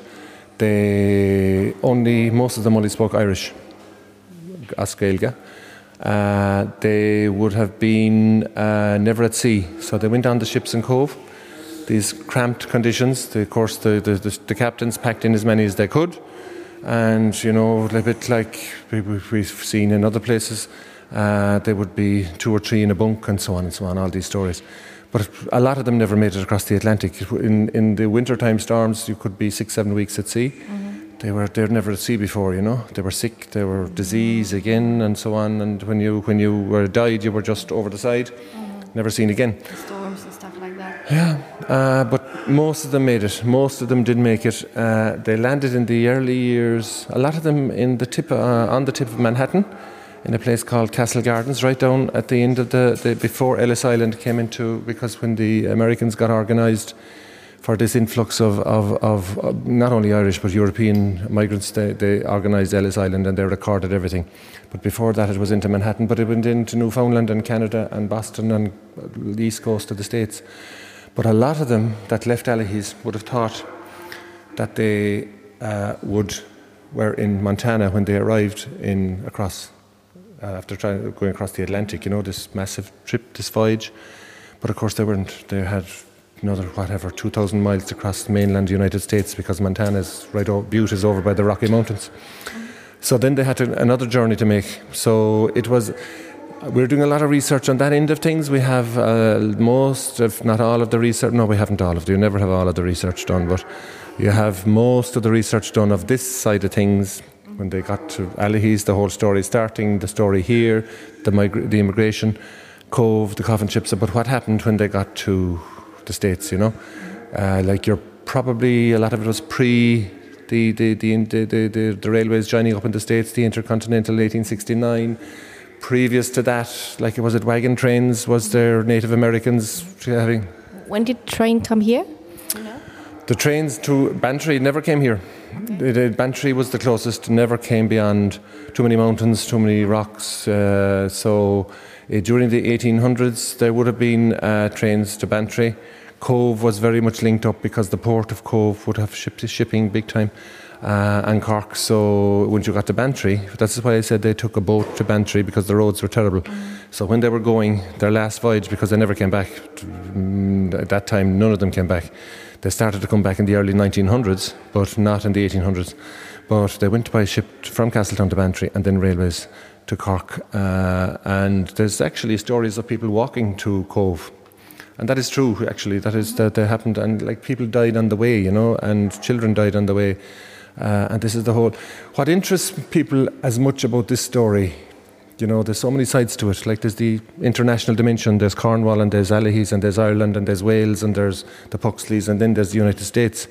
They only most of them only spoke Irish, as Gaeilge. Uh, they would have been uh, never at sea, so they went on the ships in Cove. These cramped conditions. The, of course, the, the, the, the captains packed in as many as they could, and you know, a bit like we've seen in other places, uh, there would be two or three in a bunk, and so on and so on. All these stories, but a lot of them never made it across the Atlantic. In in the wintertime storms, you could be six, seven weeks at sea. Mm-hmm. They were they were never at sea before, you know. They were sick, they were disease again, and so on. And when you when you were died, you were just over the side, mm-hmm. never seen again. The storms and stuff like that. Yeah, uh, but most of them made it. Most of them did make it. Uh, they landed in the early years. A lot of them in the tip uh, on the tip of Manhattan, in a place called Castle Gardens, right down at the end of the, the before Ellis Island came into, because when the Americans got organised for this influx of, of, of, of not only Irish but European migrants, they, they organised Ellis Island and they recorded everything. But before that it was into Manhattan, but it went into Newfoundland and Canada and Boston and the east coast of the States. But a lot of them that left Allihies would have thought that they uh, would were in Montana when they arrived in across uh, after trying going across the Atlantic, you know, this massive trip, this voyage. But of course they weren't. They had another whatever two thousand miles across the mainland United States, because Montana's right over, Butte is over by the Rocky Mountains. So then they had to, another journey to make. So it was. We're doing a lot of research on that end of things. We have uh, most, if not all, of the research. No, we haven't all of it. You never have all of the research done, but you have most of the research done of this side of things. When they got to Allihies, the whole story starting, the story here, the, migra- the immigration, Cove, the coffin ships. But what happened when they got to the States, you know? Uh, like you're probably, a lot of it was pre the the the, the, the, the the railways joining up in the States, the Intercontinental eighteen sixty-nine. Previous to that, like was it wagon trains? Was there Native Americans having? When did train come here? No. The trains to Bantry never came here. Okay. The, the Bantry was the closest. Never came beyond too many mountains, too many rocks. Uh, so uh, during the eighteen hundreds, there would have been uh, trains to Bantry. Cove was very much linked up because the port of Cove would have shipped shipping big time. Uh, and Cork, so when you got to Bantry, that's why I said they took a boat to Bantry, because the roads were terrible. Mm. So when they were going their last voyage, because they never came back, at that time none of them came back. They started to come back in the early nineteen hundreds, but not in the eighteen hundreds. But they went by ship from Castletown to Bantry and then railways to Cork. Uh, and there's actually stories of people walking to Cove. And that is true, actually. That is that they happened, and like people died on the way, you know, and children died on the way. Uh, and this is the whole. What interests people as much about this story, you know, there's so many sides to it. Like there's the international dimension. There's Cornwall and there's Allihies and there's Ireland and there's Wales and there's the Puxleys and then there's the United States.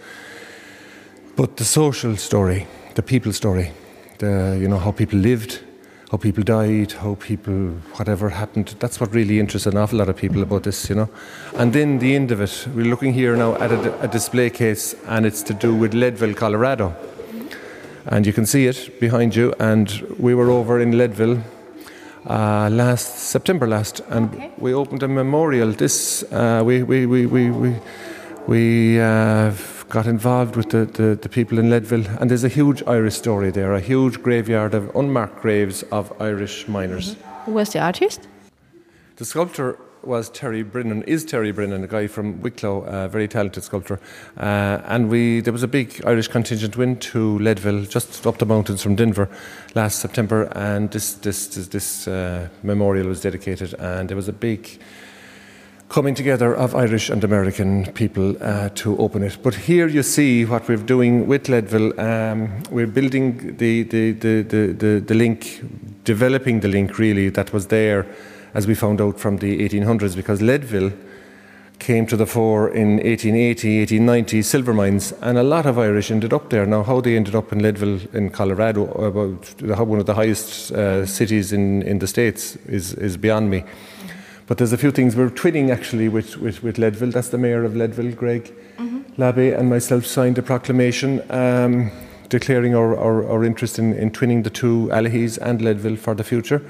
But the social story, the people story, the you know how people lived, how people died, how people whatever happened. That's what really interests an awful lot of people about this, you know. And then the end of it. We're looking here now at a, a display case, and it's to do with Leadville, Colorado. And you can see it behind you, and we were over in Leadville uh, last September last, and okay. we opened a memorial. This uh, we we we we we, we uh, got involved with the, the, the people in Leadville, and there's a huge Irish story there, a huge graveyard of unmarked graves of Irish miners. Mm-hmm. Who was the artist? The sculptor was Terry Brennan, is Terry Brennan, a guy from Wicklow, a very talented sculptor. Uh, and we there was a big Irish contingent went to Leadville, just up the mountains from Denver, last September, and this this this, this uh, memorial was dedicated, and there was a big coming together of Irish and American people uh, to open it. But here you see what we're doing with Leadville. Um, we're building the the, the, the, the the link, developing the link really that was there, as we found out from the eighteen hundreds, because Leadville came to the fore in eighteen eighty, eighteen ninety, silver mines, and a lot of Irish ended up there. Now, how they ended up in Leadville in Colorado, about one of the highest uh, cities in, in the States, is, is beyond me. But there's a few things. We're twinning, actually, with, with, with Leadville. That's the mayor of Leadville, Greg mm-hmm. Labbe, and myself signed a proclamation um, declaring our, our, our interest in, in twinning the two Allihies and Leadville for the future.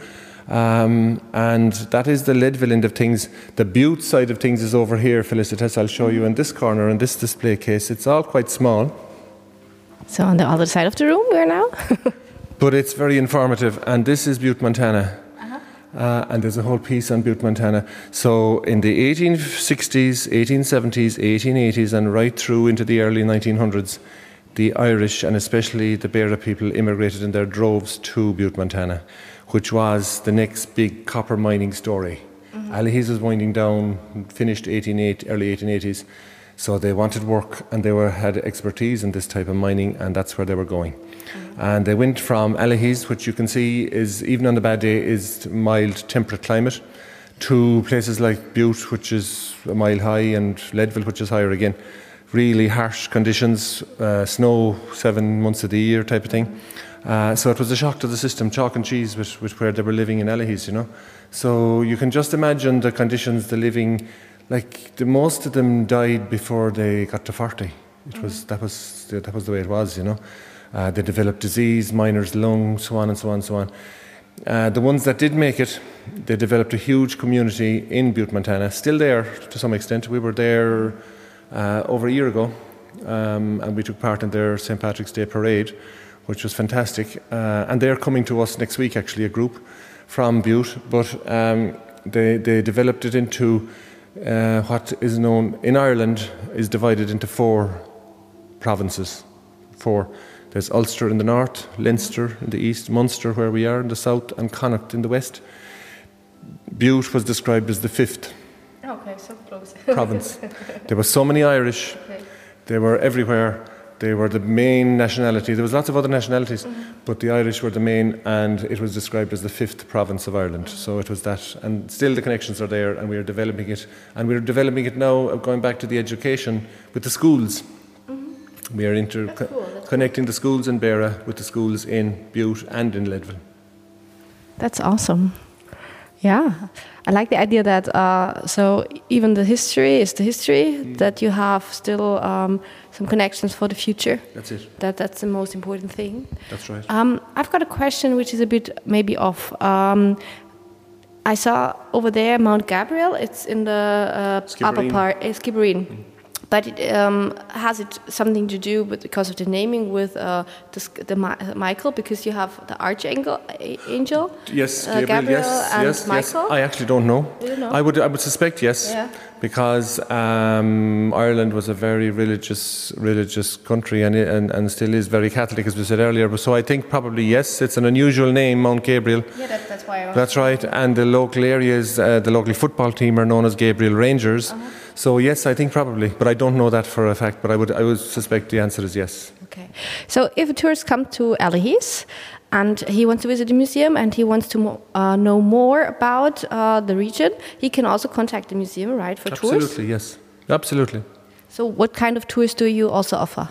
Um, and that is the Leadville end of things. The Bute side of things is over here, Felicitas. I'll show you in this corner, in this display case. It's all quite small. So on the other side of the room we are now. But it's very informative. And this is Bute, Montana. Uh-huh. Uh, and there's a whole piece on Bute, Montana. So in the eighteen sixties, eighteen seventies, eighteen eighties, and right through into the early nineteen hundreds, the Irish, and especially the Beara people, immigrated in their droves to Bute, Montana, which was the next big copper mining story. Mm-hmm. Allihies was winding down, finished eighteen eighty, early eighteen eighties, so they wanted work and they were, had expertise in this type of mining, and that's where they were going. Mm-hmm. And they went from Allihies, which you can see is, even on the bad day, is mild temperate climate, to places like Bute, which is a mile high, and Leadville, which is higher again. Really harsh conditions, uh, snow seven months of the year type of thing. Uh, so it was a shock to the system, chalk and cheese with, with where they were living in Allihies, you know. So you can just imagine the conditions, the living, like the most of them died before they got to forty. It was that was that was the way it was, you know. Uh, they developed disease, miner's lung, so on and so on and so on. Uh, the ones that did make it, they developed a huge community in Bute, Montana, still there to some extent. We were there uh, over a year ago, um, and we took part in their Saint Patrick's Day parade, which was fantastic. Uh, and they're coming to us next week, actually, a group from Bute. But um, they, they developed it into uh, what is known in Ireland is divided into four provinces. Four. There's Ulster in the north, Leinster in the east, Munster where we are in the south, and Connacht in the west. Bute was described as the fifth okay, so close. province. There were so many Irish. Okay. They were everywhere. They were the main nationality. There was lots of other nationalities, mm-hmm. but the Irish were the main, and it was described as the fifth province of Ireland. Mm-hmm. So it was that, and still the connections are there, and we are developing it. And we're developing it now, going back to the education, with the schools. Mm-hmm. We are inter- That's cool. That's connecting cool. the schools in Beara with the schools in Bute and in Leadville. That's awesome. Yeah, I like the idea that uh, so even the history is the history, mm. that you have still um, some connections for the future. That's it. That that's the most important thing. That's right. Um, I've got a question which is a bit maybe off. Um, I saw over there Mount Gabriel. It's in the uh, upper part, uh, Skibbereen. Mm. But it, um, has it something to do with, because of the naming, with uh, the, the Ma- Michael, because you have the archangel, angel, yes, uh, Gabriel, Gabriel yes, and yes, Michael? Yes. I actually don't know. You don't know? I would, I would suspect yes, yeah. because um, Ireland was a very religious, religious country, and, and and still is very Catholic, as we said earlier. So I think probably yes. It's an unusual name, Mount Gabriel. Yeah, that, that's why. I was that's right, and the local areas, uh, the local football team are known as Gabriel Rangers. Uh-huh. So yes, I think probably, but I don't know that for a fact. But I would, I would suspect the answer is yes. Okay. So if a tourist comes to Allihies and he wants to visit the museum and he wants to mo- uh, know more about uh, the region, he can also contact the museum, right, for Absolutely, tours? Absolutely, yes. Absolutely. So what kind of tours do you also offer?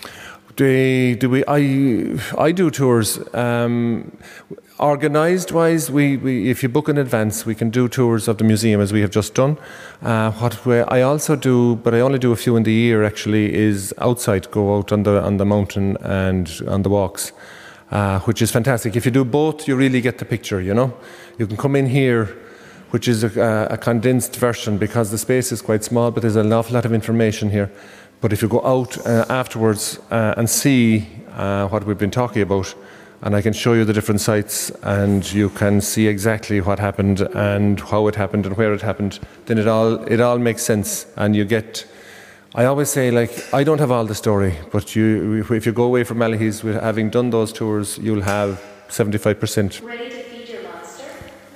Do, do we? I I do tours. Um, Organised wise, we, we if you book in advance, we can do tours of the museum as we have just done. Uh, what we, I also do, but I only do a few in the year actually, is outside, go out on the on the mountain and on the walks, uh, which is fantastic. If you do both, you really get the picture. You know, you can come in here, which is a, a condensed version because the space is quite small, but there's an awful lot of information here. But if you go out uh, afterwards uh, and see uh, what we've been talking about, and I can show you the different sites, and you can see exactly what happened and how it happened and where it happened, then it all it all makes sense. And you get, I always say, like, I don't have all the story, but you, if you go away from Allihies with having done those tours, you'll have seventy-five percent. Ready to feed your monster?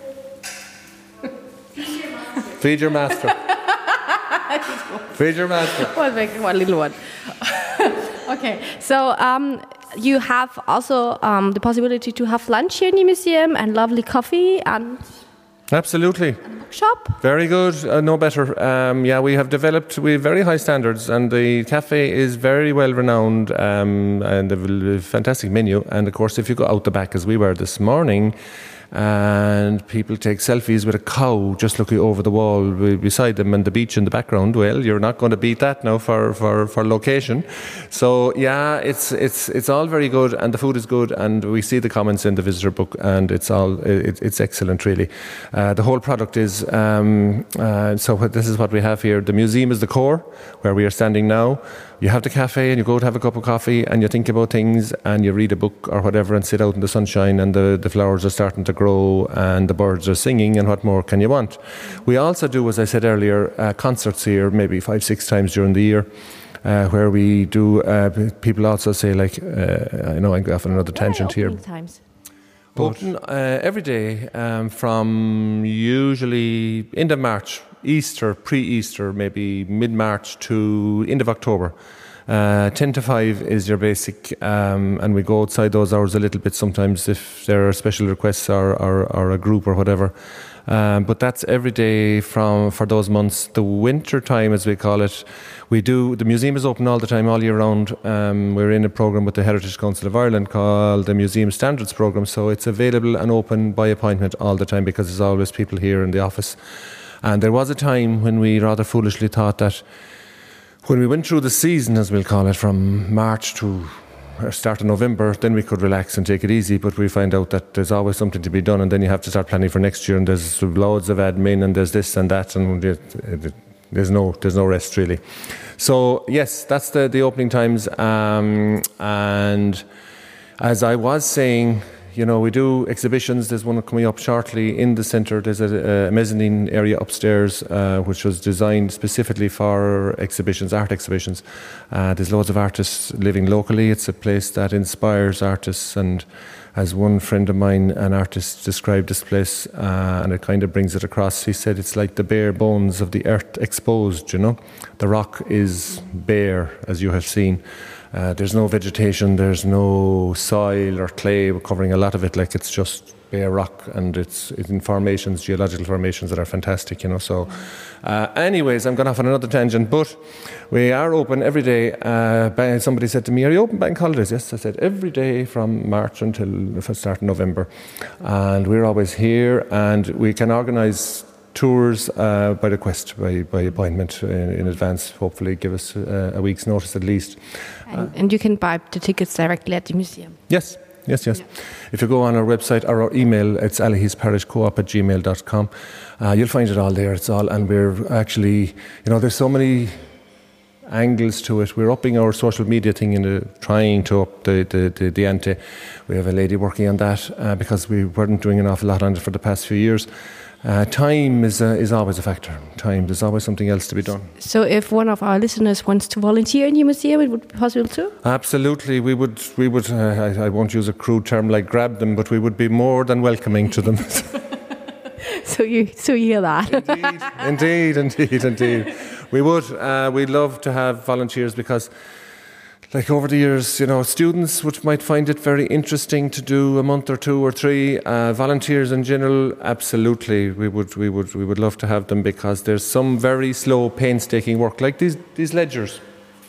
Feed your monster. Feed your master. Feed your master. One, one little one. Okay, so um, you have also um, the possibility to have lunch here in the museum and lovely coffee and Absolutely. Shop. Very good. Uh, no better. Um, yeah, we have developed we have very high standards, and the cafe is very well renowned, um, and a fantastic menu. And of course, if you go out the back, as we were this morning, and people take selfies with a cow just looking over the wall beside them and the beach in the background, well, you're not going to beat that now for, for, for location. So yeah, it's it's it's all very good, and the food is good, and we see the comments in the visitor book, and it's all it, it's excellent, really. Uh, the whole product is um, uh, so what, this is what we have here. The museum is the core where we are standing now. You have the cafe, and you go to have a cup of coffee, and you think about things, and you read a book or whatever, and sit out in the sunshine, and the, the flowers are starting to grow, and the birds are singing, and what more can you want? We also do, as I said earlier, uh, concerts here, maybe five, six times during the year, uh, where we do. Uh, people also say, like, uh, I know I'm off on another tangent here. Times. Open uh, every day um, from usually end of March, Easter, pre-Easter, maybe mid-March to end of October. Uh, ten to five is your basic, um, and we go outside those hours a little bit sometimes if there are special requests or, or, or a group or whatever. Um, but that's every day from for those months. The winter time, as we call it, we do. The museum is open all the time, all year round. Um, we're in a program with the Heritage Council of Ireland called the Museum Standards Program, so it's available and open by appointment all the time because there's always people here in the office. And there was a time when we rather foolishly thought that when we went through the season, as we'll call it, from March to start of November, then we could relax and take it easy, but we find out that there's always something to be done, and then you have to start planning for next year, and there's loads of admin, and there's this and that, and there's no there's no rest, really. So yes, that's the, the opening times, um, and as I was saying, you know, we do exhibitions. There's one coming up shortly in the centre. There's a, a mezzanine area upstairs, uh, which was designed specifically for exhibitions, art exhibitions. Uh, there's loads of artists living locally. It's a place that inspires artists. And as one friend of mine, an artist, described this place, uh, and it kind of brings it across. He said it's like the bare bones of the earth exposed, you know. The rock is bare, as you have seen. Uh, there's no vegetation, there's no soil or clay. We're covering a lot of it, like it's just bare rock, and it's, it's in formations, geological formations that are fantastic, you know. So, uh, anyways, I'm going off on another tangent, but we are open every day. Uh, somebody said to me, "Are you open bank holidays?" Yes, I said every day from March until the start of November, and we're always here, and we can organise tours uh, by request, by, by appointment in, in advance. Hopefully give us uh, a week's notice at least. And, uh, and you can buy the tickets directly at the museum. Yes, yes, yes. Yeah. If you go on our website or our email, it's allihies parish coop at gmail dot com. Uh, you'll find it all there. It's all, and we're actually, you know, there's so many angles to it. We're upping our social media thing and trying to up the, the, the, the ante. We have a lady working on that uh, because we weren't doing an awful lot on it for the past few years. Uh, time is uh, is always a factor. Time, there's always something else to be done. So if one of our listeners wants to volunteer in your museum, it would be possible too? Absolutely. We would, we would. Uh, I, I won't use a crude term like grab them, but we would be more than welcoming to them. so you so you hear that. Indeed, indeed, indeed, indeed. We would. Uh, we'd love to have volunteers because, like over the years, you know, students would might find it very interesting to do a month or two or three. Uh, volunteers in general, absolutely, we would, we would, we would love to have them because there's some very slow, painstaking work, like these these ledgers.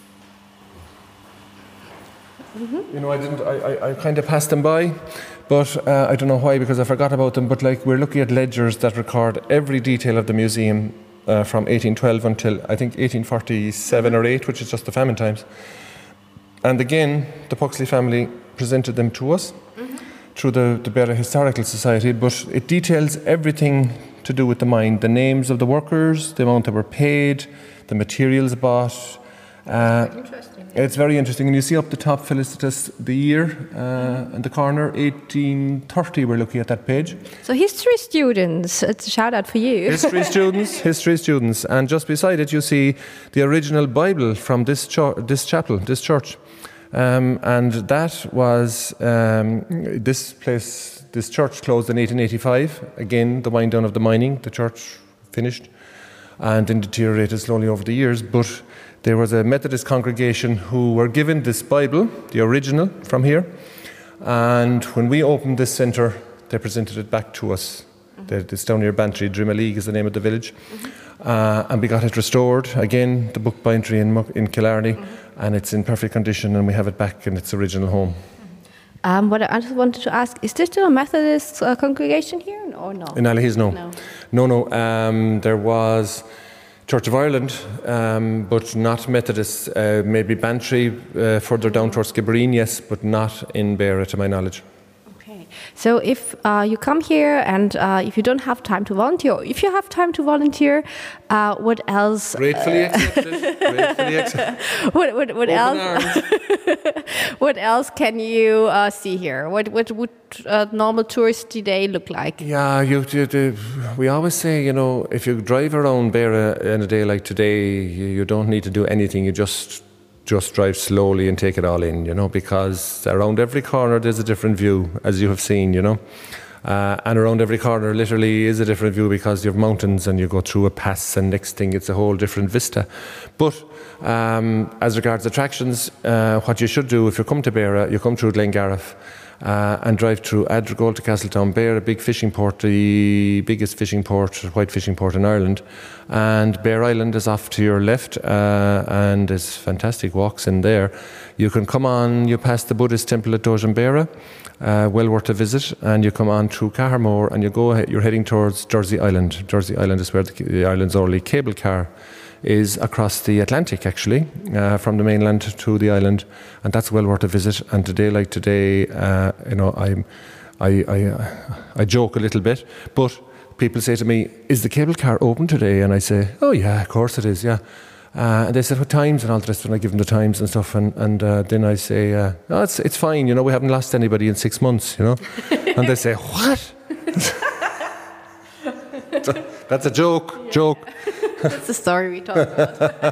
Mm-hmm. You know, I didn't, I, I, I kind of passed them by, but uh, I don't know why, because I forgot about them. But like, we're looking at ledgers that record every detail of the museum uh, from eighteen twelve until I think eighteen forty-seven or eight, which is just the famine times. And again, the Puxley family presented them to us mm-hmm. through the, the Beara Historical Society, but it details everything to do with the mine, the names of the workers, the amount that were paid, the materials bought. Uh, interesting. It's very interesting. And you see up the top, Felicitas, the year uh, in the corner, eighteen thirty, we're looking at that page. So history students, it's a shout out for you. History students, history students. And just beside it, you see the original Bible from this, cho- this chapel, this church. Um, and that was, um, this place, this church closed in eighteen eighty-five. Again, the wind down of the mining, the church finished and then deteriorated slowly over the years. But there was a Methodist congregation who were given this Bible, the original, from here. And when we opened this centre, they presented it back to us Mm-hmm. It's down near Bantry. Drimoleague is the name of the village. Mm-hmm. Uh, and we got it restored, again, the book bindery in, in Killarney, mm-hmm. and it's in perfect condition, and we have it back in its original home. Um, what I just wanted to ask, is there still a Methodist uh, congregation here or no? In Allihies, no. No, no. no um, there was Church of Ireland, um, but not Methodist. Uh, maybe Bantry, uh, further down towards Skibbereen, yes, but not in Beara, to my knowledge. Okay. So if uh, you come here and uh, if you don't have time to volunteer, or if you have time to volunteer, uh, what else? Gratefully uh, accepted. Gratefully accepted. What, what, what else? What else can you uh, see here? What what would a normal touristy day look like? Yeah, you, you, you, we always say, you know, if you drive around Beara in a day like today, you, you don't need to do anything. You just just drive slowly and take it all in, you know, because around every corner there's a different view, as you have seen, you know. Uh, and around every corner literally is a different view because you have mountains and you go through a pass and next thing it's a whole different vista. But um, as regards attractions, uh, what you should do if you come to Beara, you come through Glengariff uh, and drive through Adrigal to Castletown. Beara, a big fishing port, the biggest fishing port, white fishing port in Ireland. And Bear Island is off to your left uh, and there's fantastic walks in there. You can come on, you pass the Buddhist temple at Dojin Beara. Uh, well worth a visit, and you come on through Cahermore and you go. You're heading towards Jersey Island. Jersey Island is where the, the island's only cable car is across the Atlantic, actually, uh, from the mainland to the island, and that's well worth a visit. And today, like today, uh, you know, I'm, I, I, I joke a little bit, but people say to me, "Is the cable car open today?" And I say, "Oh yeah, of course it is, yeah." Uh, and they said, what times and all the rest, and I give them the times and stuff, and, and uh, then I say, uh, no, it's it's fine, you know, we haven't lost anybody in six months, you know. And they say, what? That's a joke, yeah. joke. That's the story we talk about.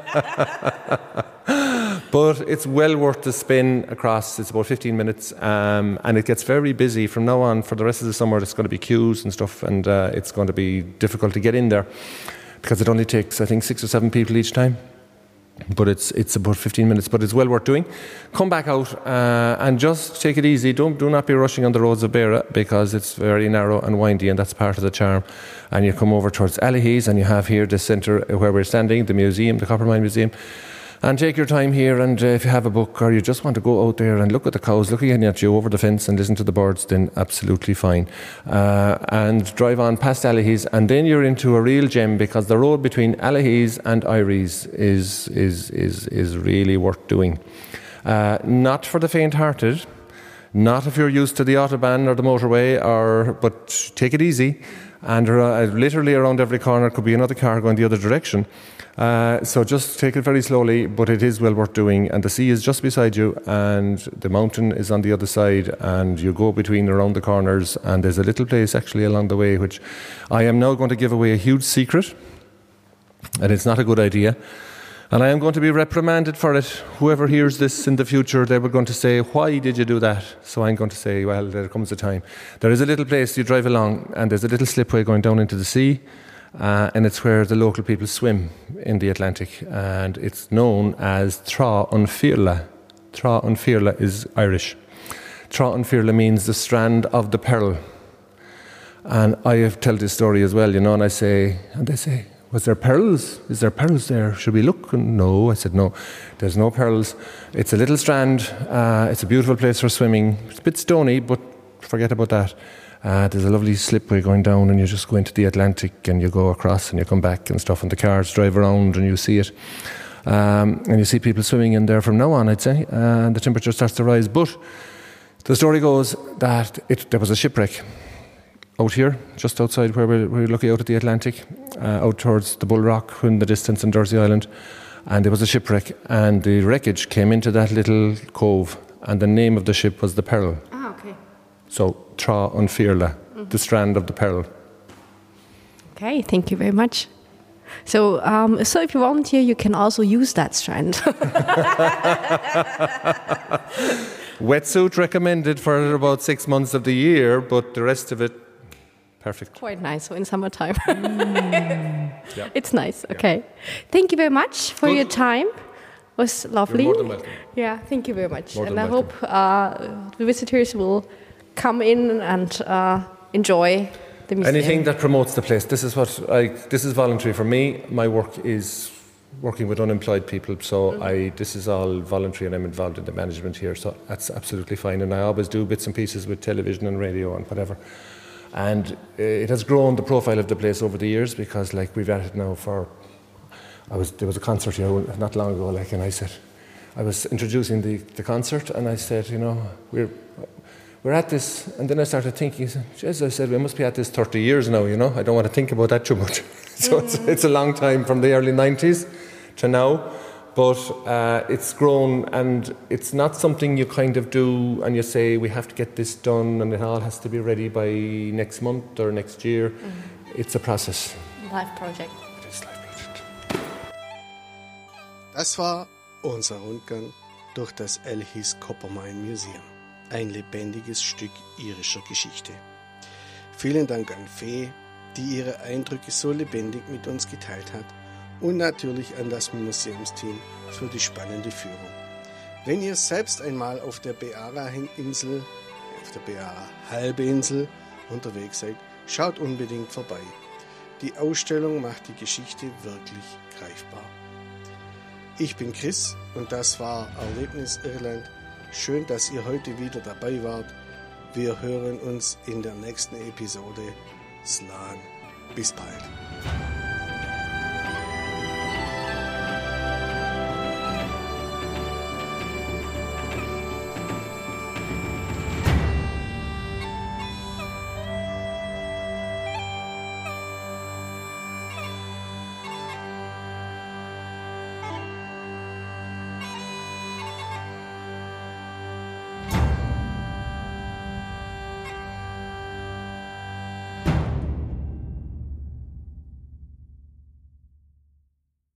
But it's well worth the spin across. It's about fifteen minutes, um, and it gets very busy from now on. For the rest of the summer, it's going to be queues and stuff, and uh, it's going to be difficult to get in there, because it only takes, I think, six or seven people each time. But it's it's about fifteen minutes, but it's well worth doing. Come back out uh, and just take it easy. Don't do not be rushing on the roads of Beara, because it's very narrow and windy, and that's part of the charm. And you come over towards Allihies, and you have here the centre where we're standing, the museum, the Coppermine Museum. And take your time here, and uh, if you have a book or you just want to go out there and look at the cows looking at you over the fence and listen to the birds, then absolutely fine. Uh, and drive on past Allihies, and then you're into a real gem, because the road between Allihies and Iries is is is is really worth doing. Uh, not for the faint-hearted, not if you're used to the autobahn or the motorway, or but take it easy. And uh, literally around every corner could be another car going the other direction. Uh, so just take it very slowly, but it is well worth doing. And the sea is just beside you, and the mountain is on the other side, and you go between around the corners, and there's a little place actually along the way, which I am now going to give away a huge secret, and it's not a good idea. And I am going to be reprimanded for it. Whoever hears this in the future, they were going to say, why did you do that? So I'm going to say, well, there comes a time. There is a little place you drive along, and there's a little slipway going down into the sea, uh, and it's where the local people swim in the Atlantic, and it's known as Tra an Fírle. Tra an Fírle is Irish. Tra an Fírle means the strand of the pearl. And I have told this story as well, you know, and I say, and they say, was there pearls? Is there pearls there? Should we look? No, I said, no, there's no pearls. It's a little strand. Uh, it's a beautiful place for swimming. It's a bit stony, but forget about that. Uh, there's a lovely slipway going down, and you just go into the Atlantic, and you go across, and you come back and stuff, and the cars drive around, and you see it. Um, and you see people swimming in there from now on, I'd say, and the temperature starts to rise. But the story goes that it, there was a shipwreck out here, just outside where we're, we're looking out at the Atlantic, uh, out towards the Bull Rock in the distance in Jersey Island. And there was a shipwreck, and the wreckage came into that little cove, and the name of the ship was the Pearl. Ah, okay. So, Tra an Fírle, mm-hmm. the strand of the Pearl. Okay, thank you very much. So, um, so if you volunteer, you can also use that strand. Wetsuit recommended for about six months of the year, but the rest of it, perfect. Quite nice, so in summertime. mm. yeah. It's nice, okay. Yeah. Thank you very much for Good. your time. It was lovely. You're more than welcome. Yeah, thank you very much. More and I welcome. hope uh, the visitors will come in and uh, enjoy the museum. Anything that promotes the place. This is what I. This is voluntary for me. My work is working with unemployed people, so mm-hmm. I. This is all voluntary, and I'm involved in the management here, so that's absolutely fine. And I always do bits and pieces with television and radio and whatever. And it has grown the profile of the place over the years because, like, we've had it now for. I was there was a concert here not long ago, like, and I said, I was introducing the, the concert, and I said, you know, we're. We're at this, and then I started thinking, Jesus, I said, we must be at this thirty years now, you know. I don't want to think about that too much. so mm-hmm. it's, it's a long time from the early nineties to now, but uh, it's grown, and it's not something you kind of do and you say, we have to get this done, and it all has to be ready by next month or next year. Mm-hmm. It's a process. Life project. It is life project. Das war unser Rundgang durch das Ellis Copper Mine Museum. Ein lebendiges Stück irischer Geschichte. Vielen Dank an Fee, die ihre Eindrücke so lebendig mit uns geteilt hat, und natürlich an das Museumsteam für die spannende Führung. Wenn ihr selbst einmal auf der Beara-Insel, auf der Beara-Halbinsel unterwegs seid, schaut unbedingt vorbei. Die Ausstellung macht die Geschichte wirklich greifbar. Ich bin Chris und das war Erlebnis Irland. Schön, dass ihr heute wieder dabei wart. Wir hören uns in der nächsten Episode. Slán. Bis bald.